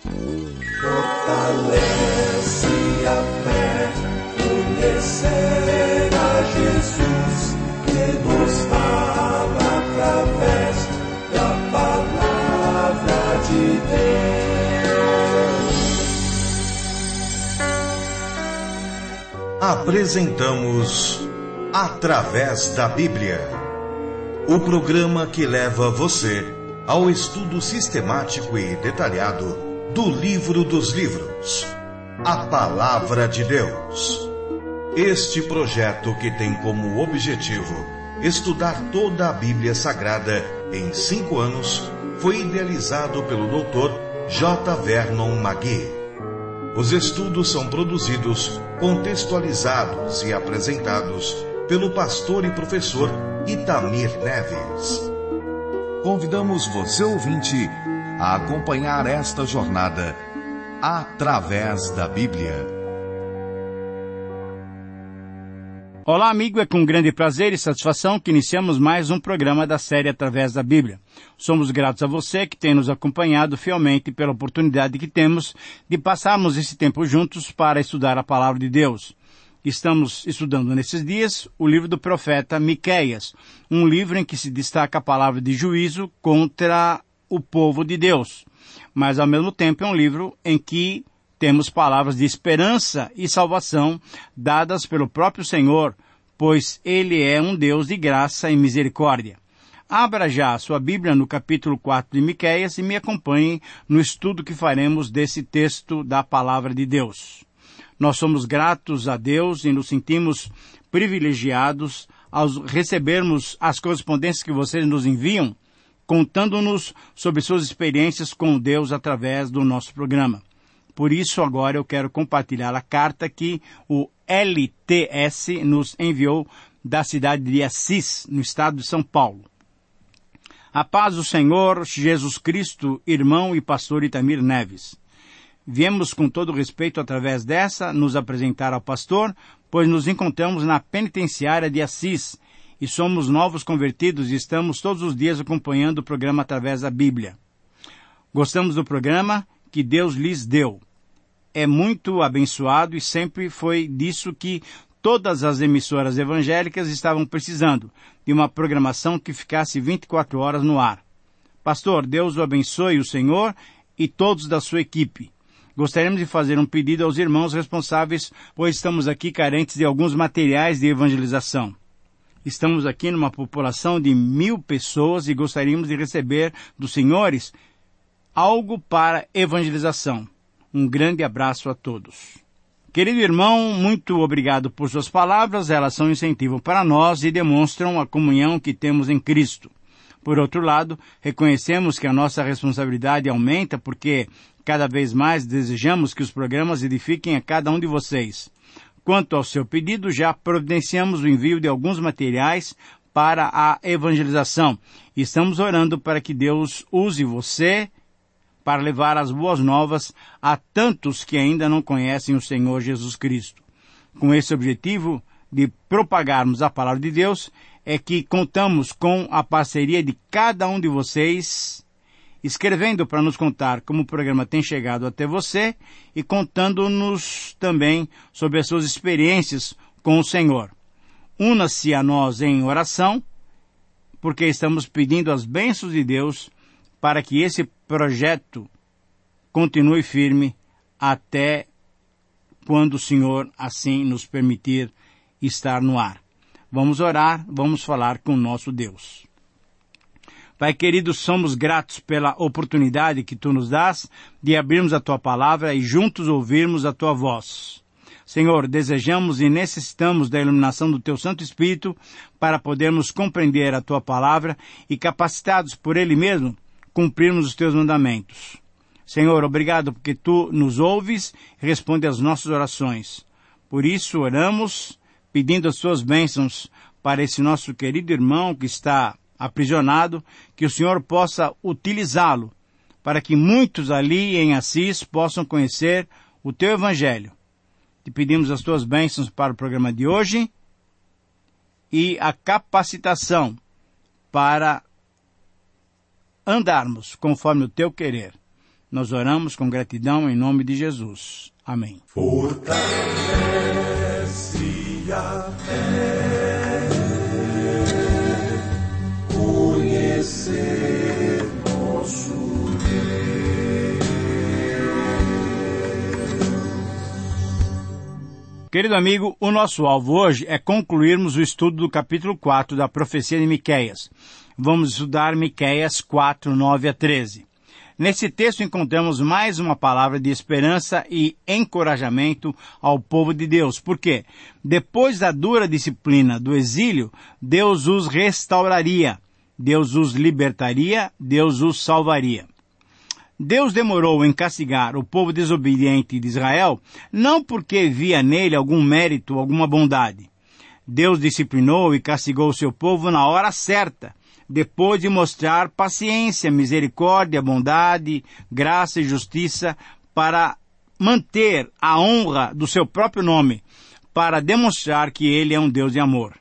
Fortalece a fé, conhecer a Jesus, que nos fala através da palavra de Deus. Apresentamos Através da Bíblia, o programa que leva você ao estudo sistemático e detalhado do livro dos livros, a Palavra de Deus. Este projeto, que tem como objetivo estudar toda a Bíblia Sagrada em 5 anos, foi idealizado pelo Dr. J. Vernon McGee. Os estudos são produzidos, contextualizados e apresentados pelo pastor e professor Itamir Neves. Convidamos você, ouvinte, a acompanhar esta jornada através da Bíblia. Olá, amigo, é com grande prazer e satisfação que iniciamos mais um programa da série Através da Bíblia. Somos gratos a você que tem nos acompanhado fielmente pela oportunidade que temos de passarmos esse tempo juntos para estudar a Palavra de Deus. Estamos estudando nesses dias o livro do profeta Miqueias, um livro em que se destaca a palavra de juízo contra o povo de Deus. Mas, ao mesmo tempo, é um livro em que temos palavras de esperança e salvação dadas pelo próprio Senhor, pois Ele é um Deus de graça e misericórdia. Abra já a sua Bíblia no capítulo 4 de Miqueias e me acompanhe no estudo que faremos desse texto da palavra de Deus. Nós somos gratos a Deus e nos sentimos privilegiados ao recebermos as correspondências que vocês nos enviam, contando-nos sobre suas experiências com Deus através do nosso programa. Por isso, agora eu quero compartilhar a carta que o LTS nos enviou da cidade de Assis, no estado de São Paulo. A paz do Senhor Jesus Cristo, irmão e pastor Itamir Neves. Viemos com todo respeito através dessa nos apresentar ao pastor, pois nos encontramos na penitenciária de Assis e somos novos convertidos e estamos todos os dias acompanhando o programa através da Bíblia. Gostamos do programa que Deus lhes deu. É muito abençoado e sempre foi disso que todas as emissoras evangélicas estavam precisando, de uma programação que ficasse 24 horas no ar. Pastor, Deus o abençoe, o Senhor e todos da sua equipe. Gostaríamos de fazer um pedido aos irmãos responsáveis, pois estamos aqui carentes de alguns materiais de evangelização. Estamos aqui numa população de 1.000 pessoas e gostaríamos de receber dos senhores algo para evangelização. Um grande abraço a todos. Querido irmão, muito obrigado por suas palavras. Elas são incentivo para nós e demonstram a comunhão que temos em Cristo. Por outro lado, reconhecemos que a nossa responsabilidade aumenta porque cada vez mais desejamos que os programas edifiquem a cada um de vocês. Quanto ao seu pedido, já providenciamos o envio de alguns materiais para a evangelização. Estamos orando para que Deus use você para levar as boas novas a tantos que ainda não conhecem o Senhor Jesus Cristo. Com esse objetivo de propagarmos a palavra de Deus, é que contamos com a parceria de cada um de vocês, escrevendo para nos contar como o programa tem chegado até você e contando-nos também sobre as suas experiências com o Senhor. Una-se a nós em oração, porque estamos pedindo as bênçãos de Deus para que esse projeto continue firme até quando o Senhor assim nos permitir estar no ar. Vamos orar, vamos falar com o nosso Deus. Pai querido, somos gratos pela oportunidade que Tu nos dás de abrirmos a Tua palavra e juntos ouvirmos a Tua voz. Senhor, desejamos e necessitamos da iluminação do Teu Santo Espírito para podermos compreender a Tua palavra e, capacitados por Ele mesmo, cumprirmos os Teus mandamentos. Senhor, obrigado porque Tu nos ouves e responde às nossas orações. Por isso oramos, pedindo as Suas bênçãos para esse nosso querido irmão que está aprisionado, que o Senhor possa utilizá-lo para que muitos ali em Assis possam conhecer o Teu Evangelho. Te pedimos as Tuas bênçãos para o programa de hoje e a capacitação para andarmos conforme o Teu querer. Nós oramos com gratidão em nome de Jesus. Amém. Fortalece a fé, conhecer nosso Deus. Querido amigo, o nosso alvo hoje é concluirmos o estudo do capítulo 4 da profecia de Miqueias. Vamos estudar Miqueias 4, 9 a 13. Nesse texto encontramos mais uma palavra de esperança e encorajamento ao povo de Deus. Por quê? Depois da dura disciplina do exílio, Deus os restauraria, Deus os libertaria, Deus os salvaria. Deus demorou em castigar o povo desobediente de Israel, não porque via nele algum mérito, alguma bondade. Deus disciplinou e castigou o seu povo na hora certa, depois de mostrar paciência, misericórdia, bondade, graça e justiça para manter a honra do seu próprio nome, para demonstrar que ele é um Deus de amor.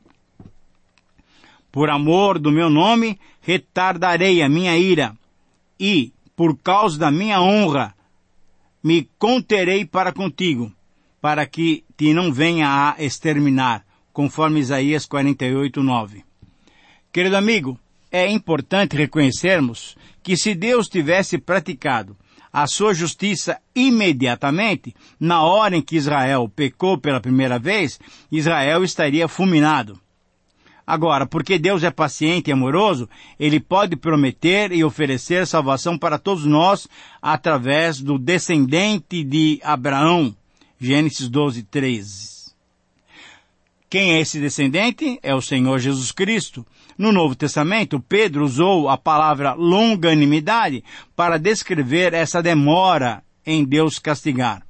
Por amor do meu nome, retardarei a minha ira, e, por causa da minha honra, me conterei para contigo, para que te não venha a exterminar, conforme Isaías 48, 9. Querido amigo, é importante reconhecermos que se Deus tivesse praticado a sua justiça imediatamente, na hora em que Israel pecou pela primeira vez, Israel estaria fulminado. Agora, porque Deus é paciente e amoroso, Ele pode prometer e oferecer salvação para todos nós através do descendente de Abraão. Gênesis 12, 13. Quem é esse descendente? É o Senhor Jesus Cristo. No Novo Testamento, Pedro usou a palavra longanimidade para descrever essa demora em Deus castigar.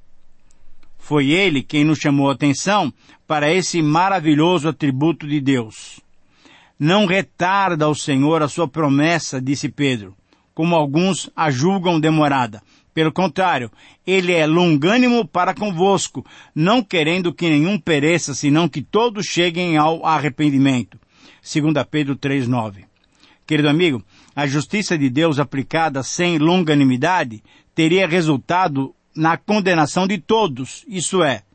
Foi ele quem nos chamou a atenção para esse maravilhoso atributo de Deus. Não retarda o Senhor a sua promessa, disse Pedro, como alguns a julgam demorada. Pelo contrário, ele é longânimo para convosco, não querendo que nenhum pereça, senão que todos cheguem ao arrependimento. 2 Pedro 3:9. Querido amigo, a justiça de Deus aplicada sem longanimidade teria resultado na condenação de todos, isto é,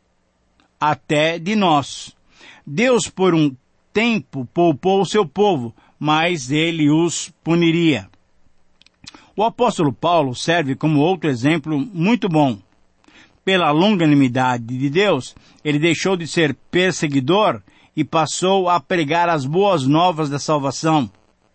até de nós. Deus por um tempo poupou o seu povo, mas ele os puniria. O apóstolo Paulo serve como outro exemplo muito bom. Pela longanimidade de Deus, ele deixou de ser perseguidor e passou a pregar as boas novas da salvação.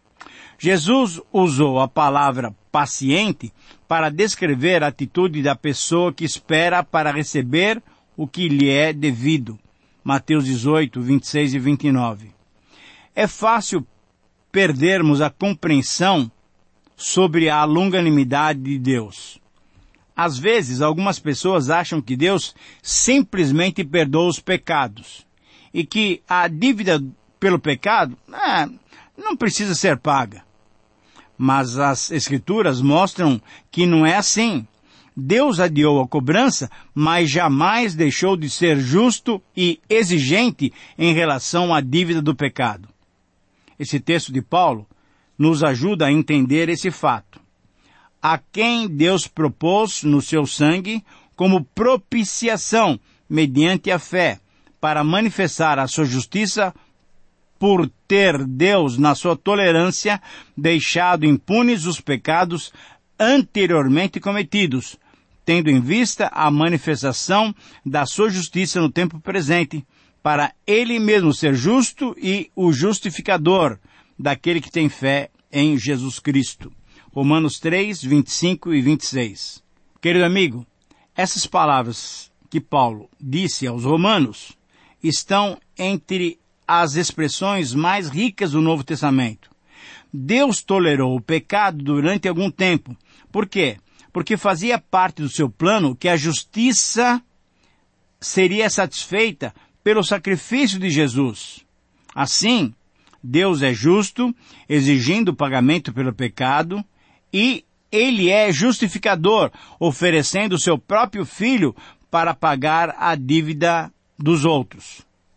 Jesus usou a palavra paciente para descrever a atitude da pessoa que espera para receber o que lhe é devido. Mateus 18, 26 e 29. É fácil perdermos a compreensão sobre a longanimidade de Deus. Às vezes, algumas pessoas acham que Deus simplesmente perdoa os pecados e que a dívida pelo pecado não precisa ser paga. Mas as Escrituras mostram que não é assim. Deus adiou a cobrança, mas jamais deixou de ser justo e exigente em relação à dívida do pecado. Esse texto de Paulo nos ajuda a entender esse fato. A quem Deus propôs no seu sangue como propiciação mediante a fé, para manifestar a sua justiça por ter Deus, na sua tolerância, deixado impunes os pecados anteriormente cometidos, tendo em vista a manifestação da sua justiça no tempo presente, para ele mesmo ser justo e o justificador daquele que tem fé em Jesus Cristo. Romanos 3, 25 e 26. Querido amigo, essas palavras que Paulo disse aos romanos estão entre as expressões mais ricas do Novo Testamento. Deus tolerou o pecado durante algum tempo. Por quê? Porque fazia parte do seu plano que a justiça seria satisfeita pelo sacrifício de Jesus. Assim, Deus é justo, exigindo o pagamento pelo pecado, e Ele é justificador, oferecendo o seu próprio Filho para pagar a dívida dos outros.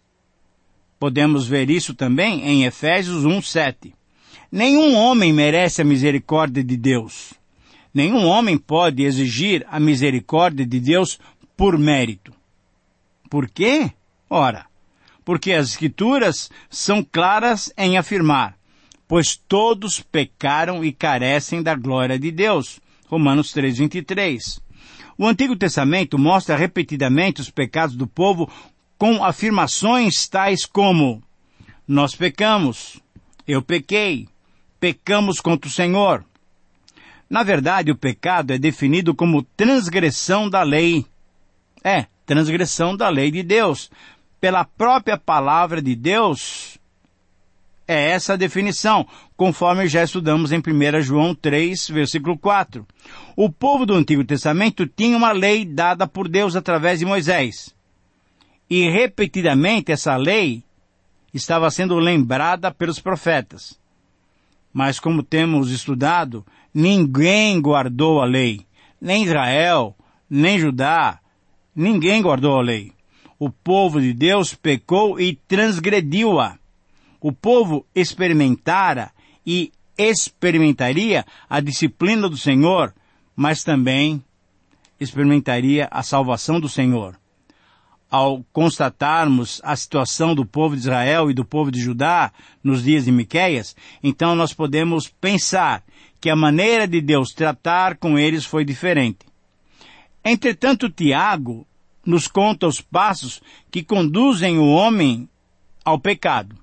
Podemos ver isso também em Efésios 1:7. Nenhum homem merece a misericórdia de Deus. Nenhum homem pode exigir a misericórdia de Deus por mérito. Por quê? Ora, porque as Escrituras são claras em afirmar, pois todos pecaram e carecem da glória de Deus. Romanos 3:23. O Antigo Testamento mostra repetidamente os pecados do povo com afirmações tais como: nós pecamos, eu pequei, pecamos contra o Senhor. Na verdade, o pecado é definido como transgressão da lei. Transgressão da lei de Deus. Pela própria palavra de Deus, é essa a definição, conforme já estudamos em 1 João 3, versículo 4. O povo do Antigo Testamento tinha uma lei dada por Deus através de Moisés. E repetidamente essa lei estava sendo lembrada pelos profetas. Mas como temos estudado, ninguém guardou a lei. Nem Israel, nem Judá, ninguém guardou a lei. O povo de Deus pecou e transgrediu-a. O povo experimentara e experimentaria a disciplina do Senhor, mas também experimentaria a salvação do Senhor. Ao constatarmos a situação do povo de Israel e do povo de Judá nos dias de Miqueias, então nós podemos pensar que a maneira de Deus tratar com eles foi diferente. Entretanto, Tiago nos conta os passos que conduzem o homem ao pecado.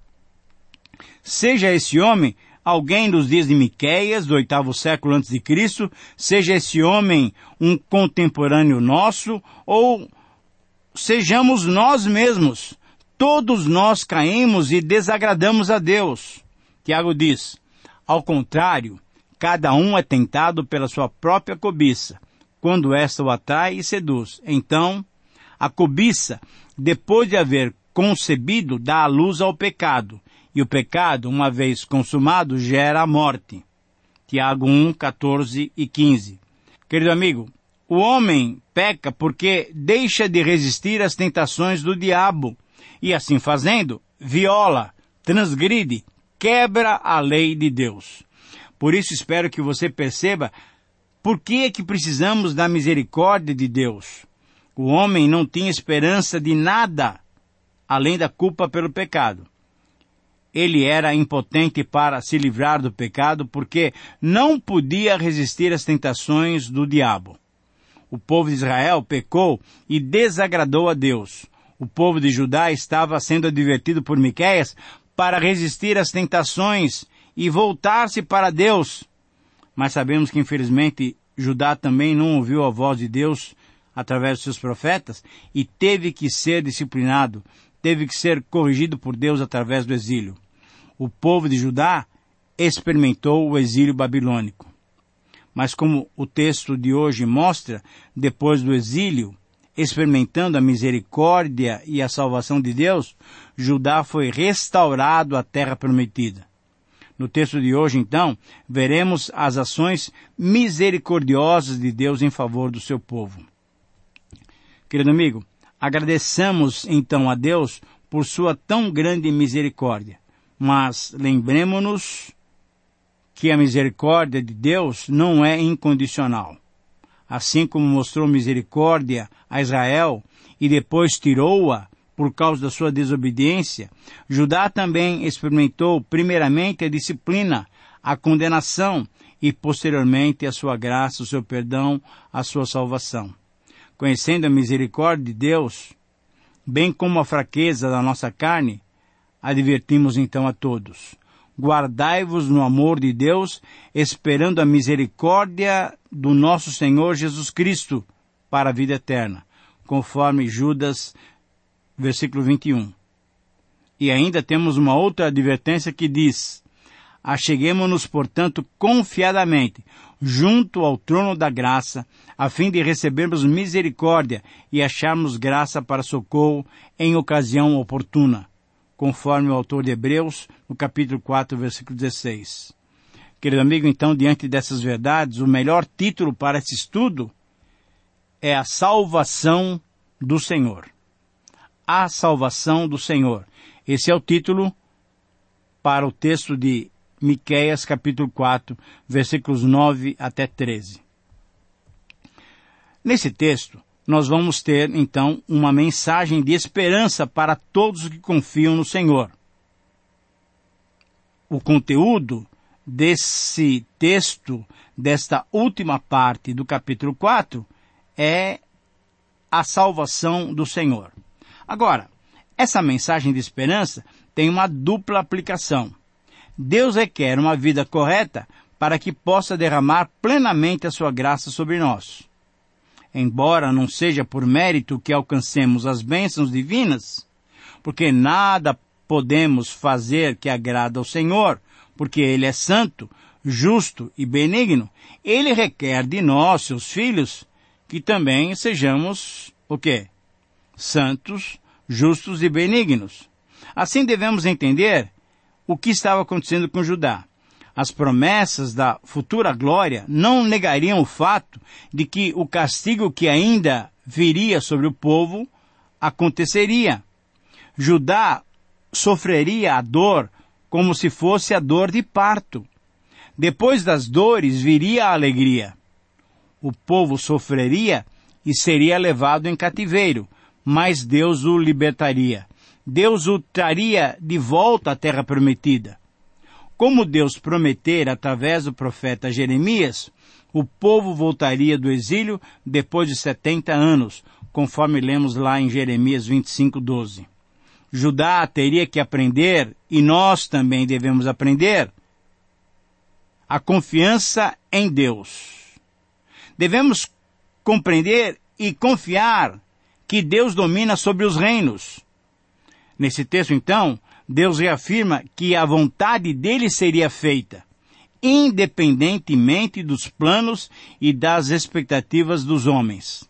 Seja esse homem alguém dos dias de Miqueias, do 8º século antes de Cristo, seja esse homem um contemporâneo nosso, ou sejamos nós mesmos, todos nós caímos e desagradamos a Deus. Tiago diz: ao contrário, cada um é tentado pela sua própria cobiça, quando esta o atrai e seduz. Então, a cobiça, depois de haver concebido, dá a luz ao pecado, e o pecado, uma vez consumado, gera a morte. Tiago 1, 14 e 15. Querido amigo, o homem peca porque deixa de resistir às tentações do diabo, e assim fazendo, viola, transgride, quebra a lei de Deus. Por isso espero que você perceba por que é que precisamos da misericórdia de Deus. O homem não tinha esperança de nada além da culpa pelo pecado. Ele era impotente para se livrar do pecado porque não podia resistir às tentações do diabo. O povo de Israel pecou e desagradou a Deus. O povo de Judá estava sendo advertido por Miqueias para resistir às tentações e voltar-se para Deus. Mas sabemos que, infelizmente, Judá também não ouviu a voz de Deus através dos seus profetas e teve que ser disciplinado, teve que ser corrigido por Deus através do exílio. O povo de Judá experimentou o exílio babilônico. Mas como o texto de hoje mostra, depois do exílio, experimentando a misericórdia e a salvação de Deus, Judá foi restaurado à terra prometida. No texto de hoje, então, veremos as ações misericordiosas de Deus em favor do seu povo. Querido amigo, agradeçamos então a Deus por sua tão grande misericórdia, mas lembremos-nos que a misericórdia de Deus não é incondicional. Assim como mostrou misericórdia a Israel e depois tirou-a por causa da sua desobediência, Judá também experimentou primeiramente a disciplina, a condenação e posteriormente a sua graça, o seu perdão, a sua salvação. Conhecendo a misericórdia de Deus, bem como a fraqueza da nossa carne, advertimos então a todos: guardai-vos no amor de Deus, esperando a misericórdia do nosso Senhor Jesus Cristo para a vida eterna, conforme Judas, versículo 21. E ainda temos uma outra advertência que diz: acheguemo-nos, portanto, confiadamente junto ao trono da graça, a fim de recebermos misericórdia e acharmos graça para socorro em ocasião oportuna, conforme o autor de Hebreus, no capítulo 4, versículo 16. Querido amigo, então, diante dessas verdades, o melhor título para esse estudo é a salvação do Senhor. A salvação do Senhor. Esse é o título para o texto de Miqueias, capítulo 4, versículos 9 até 13. Nesse texto, nós vamos ter, então, uma mensagem de esperança para todos que confiam no Senhor. O conteúdo desse texto, desta última parte do capítulo 4, é a salvação do Senhor. Agora, essa mensagem de esperança tem uma dupla aplicação. Deus requer uma vida correta para que possa derramar plenamente a sua graça sobre nós. Embora não seja por mérito que alcancemos as bênçãos divinas, porque nada podemos fazer que agrada ao Senhor, porque Ele é santo, justo e benigno, Ele requer de nós, seus filhos, que também sejamos, o quê? Santos, justos e benignos. Assim devemos entender o que estava acontecendo com Judá. As promessas da futura glória não negariam o fato de que o castigo que ainda viria sobre o povo aconteceria. Judá sofreria a dor como se fosse a dor de parto. Depois das dores viria a alegria. O povo sofreria e seria levado em cativeiro, mas Deus o libertaria. Deus o traria de volta à terra prometida. Como Deus prometera através do profeta Jeremias, o povo voltaria do exílio depois de 70 anos, conforme lemos lá em Jeremias 25:12. Judá teria que aprender, e nós também devemos aprender, a confiança em Deus. Devemos compreender e confiar que Deus domina sobre os reinos. Nesse texto, então, Deus reafirma que a vontade dele seria feita, independentemente dos planos e das expectativas dos homens.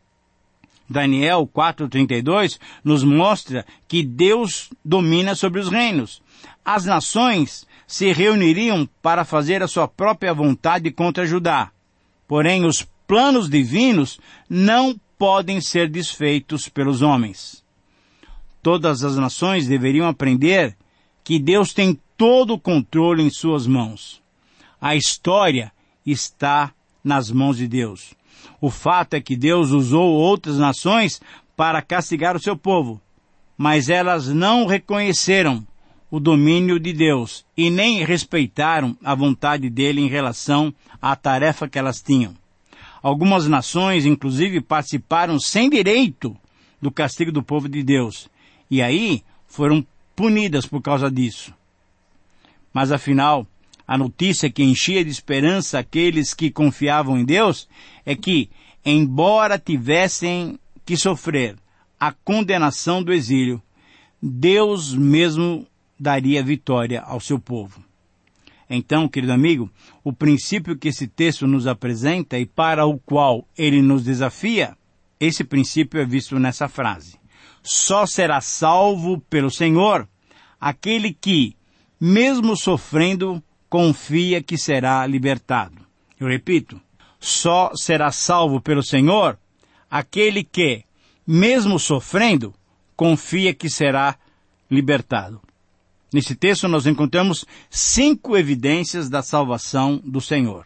Daniel 4:32 nos mostra que Deus domina sobre os reinos. As nações se reuniriam para fazer a sua própria vontade contra Judá. Porém, os planos divinos não podem ser desfeitos pelos homens. Todas as nações deveriam aprender que Deus tem todo o controle em suas mãos. A história está nas mãos de Deus. O fato é que Deus usou outras nações para castigar o seu povo, mas elas não reconheceram o domínio de Deus e nem respeitaram a vontade dele em relação à tarefa que elas tinham. Algumas nações, inclusive, participaram sem direito do castigo do povo de Deus. E aí foram punidas por causa disso. Mas afinal, a notícia que enchia de esperança aqueles que confiavam em Deus é que, embora tivessem que sofrer a condenação do exílio, Deus mesmo daria vitória ao seu povo. Então, querido amigo, o princípio que esse texto nos apresenta e para o qual ele nos desafia, esse princípio é visto nessa frase. Só será salvo pelo Senhor aquele que, mesmo sofrendo, confia que será libertado. Eu repito, só será salvo pelo Senhor aquele que, mesmo sofrendo, confia que será libertado. Nesse texto nós encontramos 5 evidências da salvação do Senhor.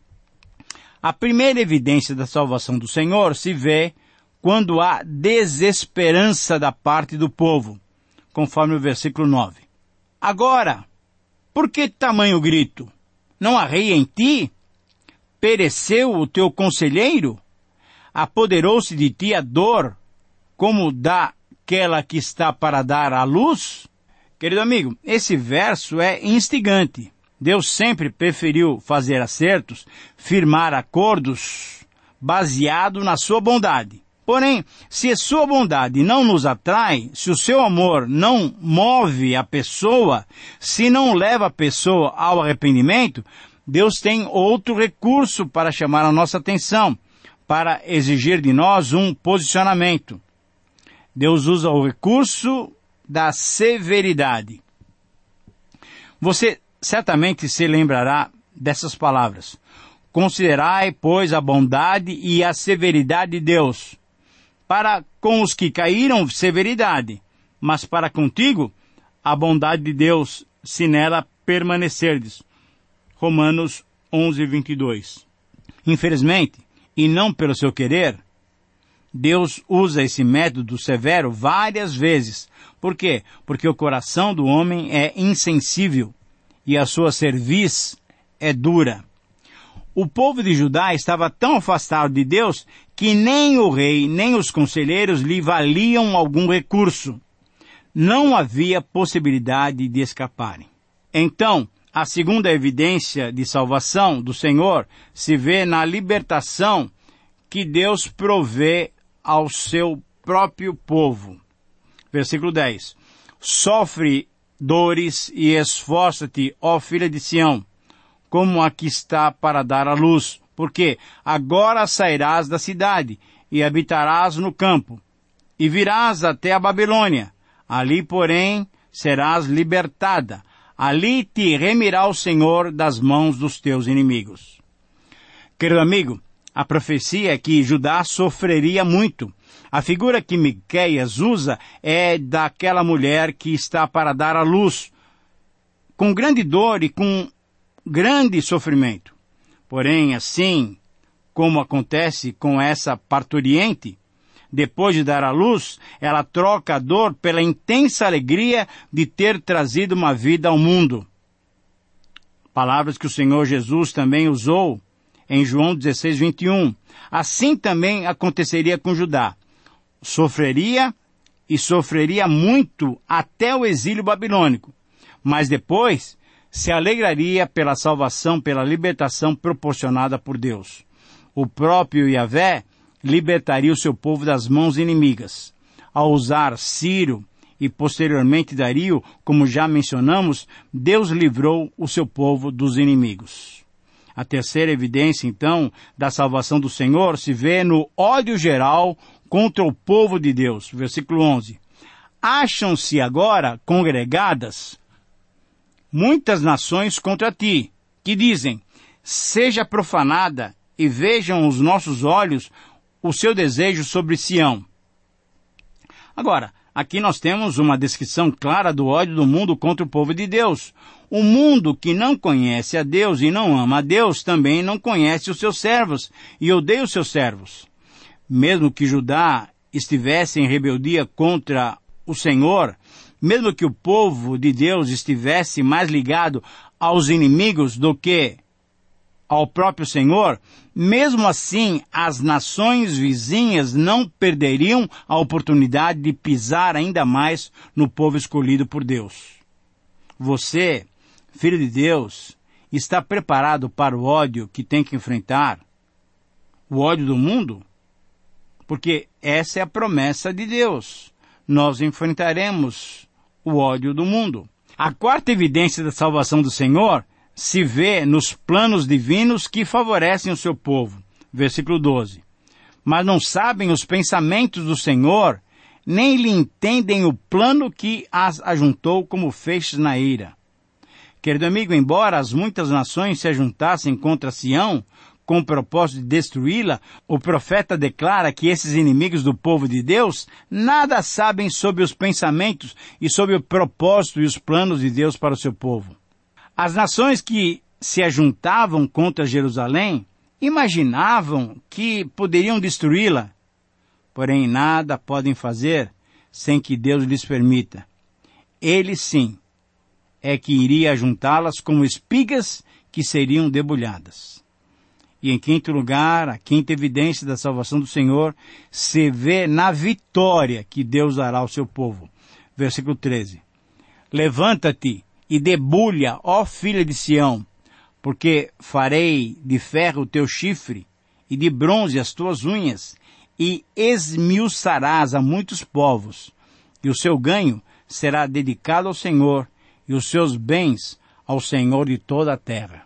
A primeira evidência da salvação do Senhor se vê quando há desesperança da parte do povo, conforme o versículo 9. Agora, por que tamanho grito? Não há rei em ti? Pereceu o teu conselheiro? Apoderou-se de ti a dor, como daquela que está para dar à luz? Querido amigo, esse verso é instigante. Deus sempre preferiu fazer acertos, firmar acordos, baseado na sua bondade. Porém, se a sua bondade não nos atrai, se o seu amor não move a pessoa, se não leva a pessoa ao arrependimento, Deus tem outro recurso para chamar a nossa atenção, para exigir de nós um posicionamento. Deus usa o recurso da severidade. Você certamente se lembrará dessas palavras. Considerai, pois, a bondade e a severidade de Deus. Para com os que caíram, severidade, mas para contigo, a bondade de Deus, se nela permanecerdes. Romanos 11:22. Infelizmente, e não pelo seu querer, Deus usa esse método severo várias vezes. Por quê? Porque o coração do homem é insensível e a sua cerviz é dura. O povo de Judá estava tão afastado de Deus que nem o rei, nem os conselheiros lhe valiam algum recurso. Não havia possibilidade de escaparem. Então, a segunda evidência de salvação do Senhor se vê na libertação que Deus provê ao seu próprio povo. Versículo 10. Sofre dores e esforça-te, ó filha de Sião, como a que está para dar à luz, porque agora sairás da cidade e habitarás no campo, e virás até a Babilônia. Ali, porém, serás libertada. Ali te remirá o Senhor das mãos dos teus inimigos. Querido amigo, a profecia é que Judá sofreria muito. A figura que Miqueias usa é daquela mulher que está para dar à luz, com grande dor e com grande sofrimento. Porém, assim como acontece com essa parturiente, depois de dar à luz, ela troca a dor pela intensa alegria de ter trazido uma vida ao mundo. Palavras que o Senhor Jesus também usou em João 16, 21. Assim também aconteceria com Judá. Sofreria e sofreria muito até o exílio babilônico, mas depois se alegraria pela salvação, pela libertação proporcionada por Deus. O próprio Yahvé libertaria o seu povo das mãos inimigas. Ao usar Ciro e posteriormente Dario, como já mencionamos, Deus livrou o seu povo dos inimigos. A terceira evidência, então, da salvação do Senhor se vê no ódio geral contra o povo de Deus. Versículo 11. Acham-se agora congregadas muitas nações contra ti, que dizem, seja profanada e vejam os nossos olhos o seu desejo sobre Sião. Agora, aqui nós temos uma descrição clara do ódio do mundo contra o povo de Deus. O mundo que não conhece a Deus e não ama a Deus também não conhece os seus servos e odeia os seus servos. Mesmo que Judá estivesse em rebeldia contra o Senhor, mesmo que o povo de Deus estivesse mais ligado aos inimigos do que ao próprio Senhor, mesmo assim as nações vizinhas não perderiam a oportunidade de pisar ainda mais no povo escolhido por Deus. Você, filho de Deus, está preparado para o ódio que tem que enfrentar? O ódio do mundo? Porque essa é a promessa de Deus. Nós enfrentaremos o ódio do mundo. A quarta evidência da salvação do Senhor se vê nos planos divinos que favorecem o seu povo. Versículo 12. Mas não sabem os pensamentos do Senhor, nem lhe entendem o plano que as ajuntou como feixes na ira. Querido amigo, embora as muitas nações se ajuntassem contra Sião, com o propósito de destruí-la, o profeta declara que esses inimigos do povo de Deus nada sabem sobre os pensamentos e sobre o propósito e os planos de Deus para o seu povo. As nações que se ajuntavam contra Jerusalém imaginavam que poderiam destruí-la, porém nada podem fazer sem que Deus lhes permita. Ele sim é que iria ajuntá-las como espigas que seriam debulhadas. E em quinto lugar, a quinta evidência da salvação do Senhor se vê na vitória que Deus dará ao seu povo. Versículo 13. Levanta-te e debulha, ó filha de Sião, porque farei de ferro o teu chifre e de bronze as tuas unhas, e esmiuçarás a muitos povos, e o seu ganho será dedicado ao Senhor, e os seus bens ao Senhor de toda a terra.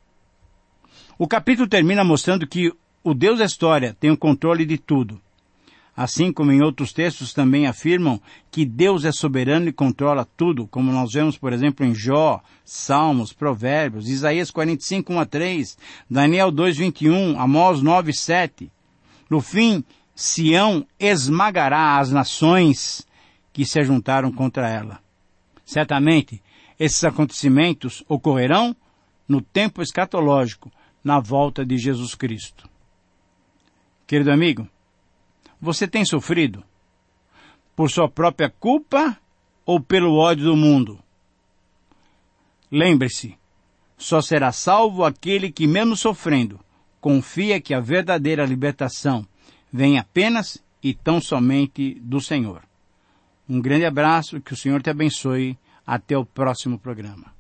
O capítulo termina mostrando que o Deus da história tem o controle de tudo. Assim como em outros textos também afirmam que Deus é soberano e controla tudo, como nós vemos, por exemplo, em Jó, Salmos, Provérbios, Isaías 45, 1-3, Daniel 2, 21, Amós 9, 7. No fim, Sião esmagará as nações que se ajuntaram contra ela. Certamente, esses acontecimentos ocorrerão no tempo escatológico, na volta de Jesus Cristo. Querido amigo, Você tem sofrido? Por sua própria culpa ou pelo ódio do mundo? Lembre-se, só será salvo aquele que, mesmo sofrendo, confia que a verdadeira libertação vem apenas e tão somente do Senhor. Um grande abraço, que o Senhor te abençoe. Até o próximo programa.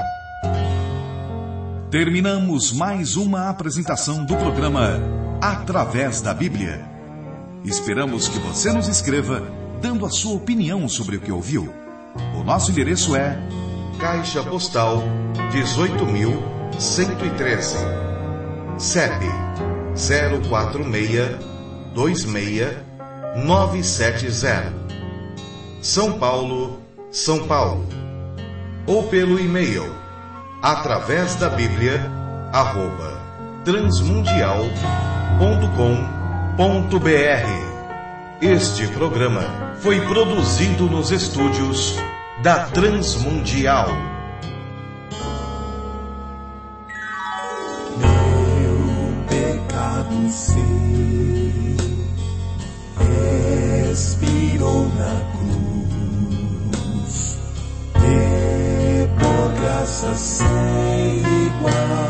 Terminamos mais uma apresentação do programa Através da Bíblia. Esperamos que você nos escreva dando a sua opinião sobre o que ouviu. O nosso endereço é Caixa Postal 18.113, CEP 04626-970, São Paulo, São Paulo. Ou pelo e-mail através da Bíblia @transmundial.com.br. Este programa foi produzido nos estúdios da Transmundial. Meu pecado se expirou na cruz, e por graça sem igual